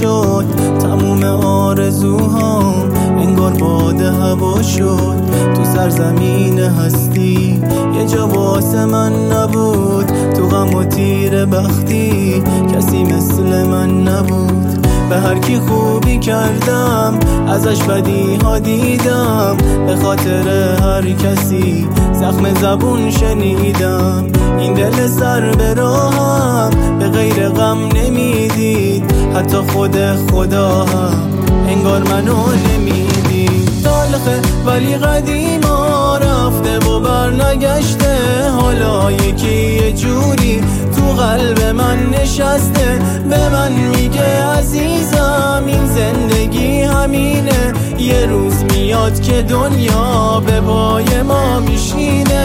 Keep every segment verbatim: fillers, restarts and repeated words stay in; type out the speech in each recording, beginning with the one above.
شد تموم آرزوهام، انگار باد هوا شد تو سرزمین هستی. یه جا واسه من نبود تو غم و تیر بختی، کسی مثل من نبود. به هر کی خوبی کردم ازش بدی ها دیدم، به خاطر هر کسی زخم زبون شنیدم. این دل سر به راهم به غیر غم نمیدید، حتی خود خدا هم انگار منو نمیدید. تلخه ولی قدیما رفته و برنگشته، حالا یکی یه جوری تو قلب من نشسته. به من میگه عزیزم این زندگی همینه، یه روز میاد که دنیا به پای ما میشینه.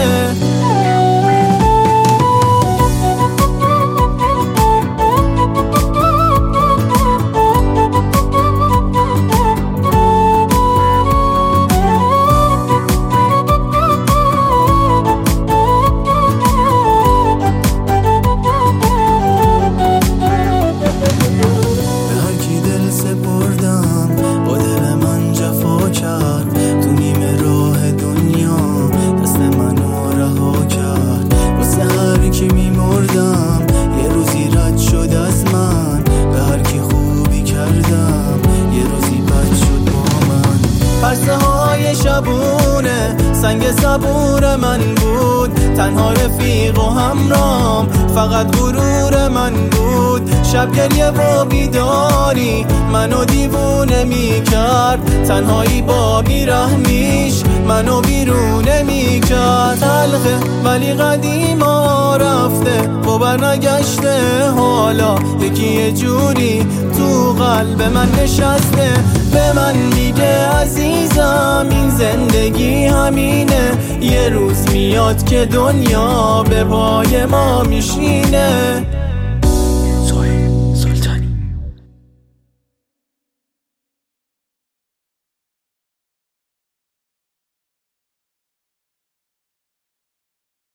پرسه های شبونه سنگ صبور من بود، تنها رفیق و همرام فقط غرور من بود. شب گریه و بیداری منو دیوونه می کرد، تنهایی با بیرحمیش منو بیرونه می کرد. تلخه ولی قدیما رفته و برنگشته، حالا یکی یه جوری تو قلب من نشسته. به من میگه عزیزم این زندگی همینه، یه روز میاد که دنیا به پای ما میشینه.